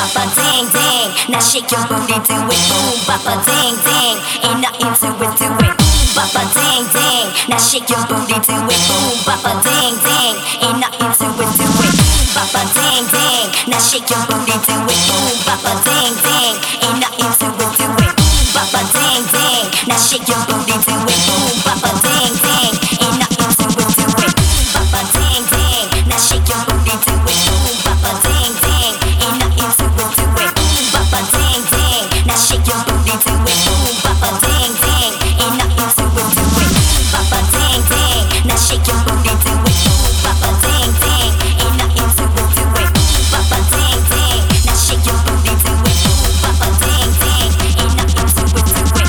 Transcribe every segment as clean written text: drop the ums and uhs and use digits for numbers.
boppa ding ding. Now shake your booty, do it, boom, boppa ding ding. Ain't nothing to it, do it, boom, boppa ding ding. Now shake your booty, do it, boom, boppa ding ding. Ain't nothing to it, do it, boom, boppa ding ding. Now shake your booty, do it, boom, boppa ding ding. Ain't nothing to it, do it, boom, boppa ding ding. Now shake your booty, do it, boom, boppa ding ding. Ain't nothing to it, do it, boom, boppa ding ding. Now shake your booty, do it, boom, boppa ding ding. Ain't nothing to it, do it, boom, boppa ding ding. Now shake your booty, do it, boom, boppa ding ding. Ain't nothing to it, do it, boom, boppa ding ding. Now shake your booty, do it, boom, boppa ding ding. Ain't nothing to it, do it, boom, boppa ding ding. Now shake your booty, do it, boom, boppa ding ding. Ain't nothing to it, do it.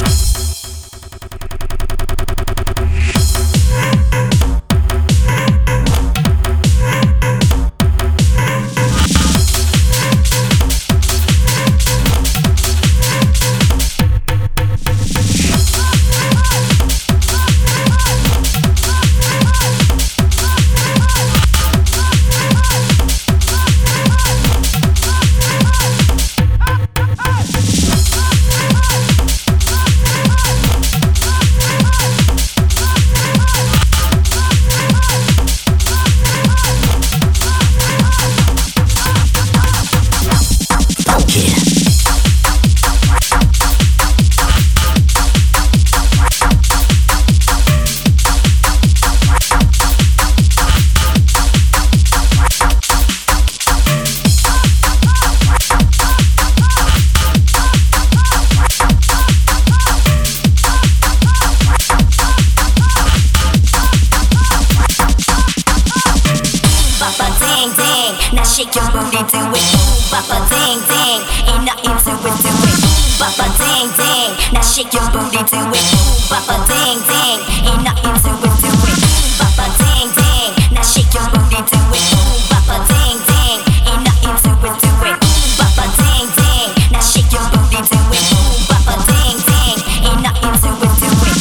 Now shake your booty, do it, boom, boppa ding ding. Ain't nothing to it, do it, boom, boppa ding ding. Now shake your booty, do it, boom, boppa ding ding. Ain't nothing to it, do it, boom, boppa ding ding. Now shake your booty, do it, boom, boppa ding ding. Ain't nothing to it, do it, boom, boppa ding ding. Now shake your booty, do it, boom, boppa ding ding. Ain't nothing to it, do it.